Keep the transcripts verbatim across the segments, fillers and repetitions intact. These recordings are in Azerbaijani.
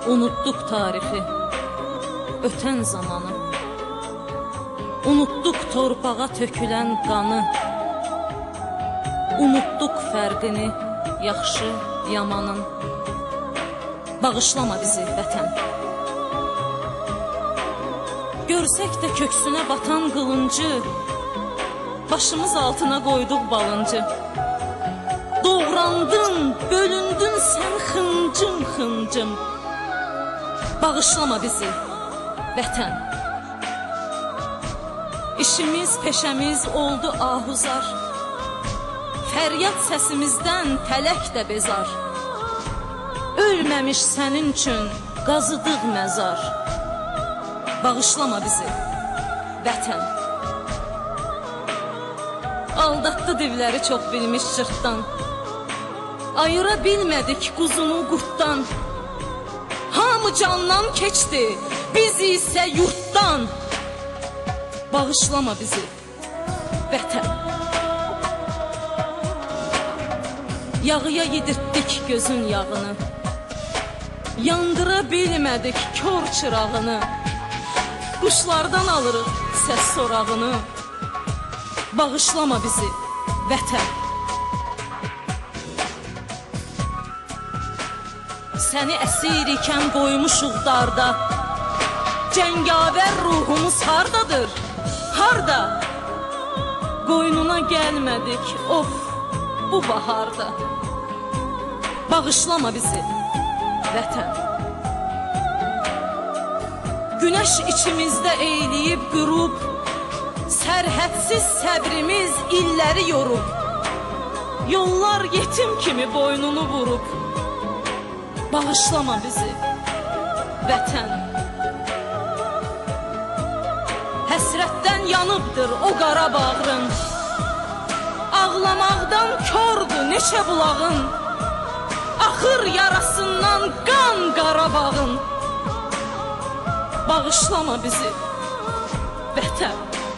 Unutduq tarixi, ötən zamanı. Unutduq torpağa tökülən qanı. Unutduq fərqini, yaxşı, yamanın. Bağışlama bizi vətən. Görsək də köksünə batan qılıncı, başımız altına qoyduq balıncı. Doğrandın, bölündün sən xıncım xıncım. Bağışlama bizi vətən. İşimiz, peşəmiz oldu ahuzar. Fəryad səsimizdən tələk də bezar. Ölməmiş sənin üçün qazıdıq məzar. Bağışlama bizi vətən. Aldatdı divləri çox bilmiş cırtdan. Ayıra bilmədik quzunu qurtdan. Hamı candan keçdi, biz isə yurtdan. Bağışlama bizi vətən. Yağıya yedirtdik gözün yağını. Yandıra bilmədik kör çırağını. Quşlardan alırıq səs sorağını. Bağışlama bizi vətən. Səni əsir ikən qoymuşuq darda. Cəngavər ruhumuz hardadır? Harda? Qoynuna gəlmədik, of, bu baharda. Bağışlama bizi vətən. Günəş içimizdə eyləyib qürub, sərhədsiz səbrimiz illəri yorub. Yollar yetim kimi boynunu vurub. Bağışlama bizi vətən. Həsrətdən yanıbdır o qara bağrın. Ağlamaqdan kördür neçə bulağın. Axır yarasından qan Qarabağın. Bağışlama bizi vətən.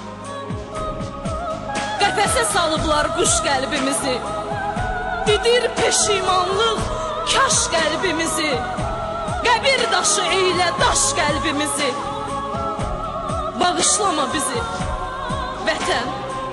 Qəfəsə salıblar quş qəlbimizi. Didir peşimanlıq kaş qəlbimizi. Qəbir daşı eylə daş qəlbimizi. Bağışlama bizi vətən.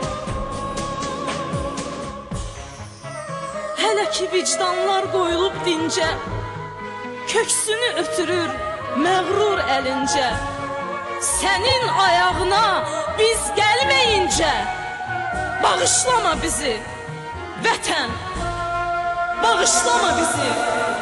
Hələ ki vicdanlar qoyulub dincə, köksünü ötürür məğrur əlincə. Sənin ayağına biz gəlməyincə. Bağışlama bizi vətən. Bağışlama bizi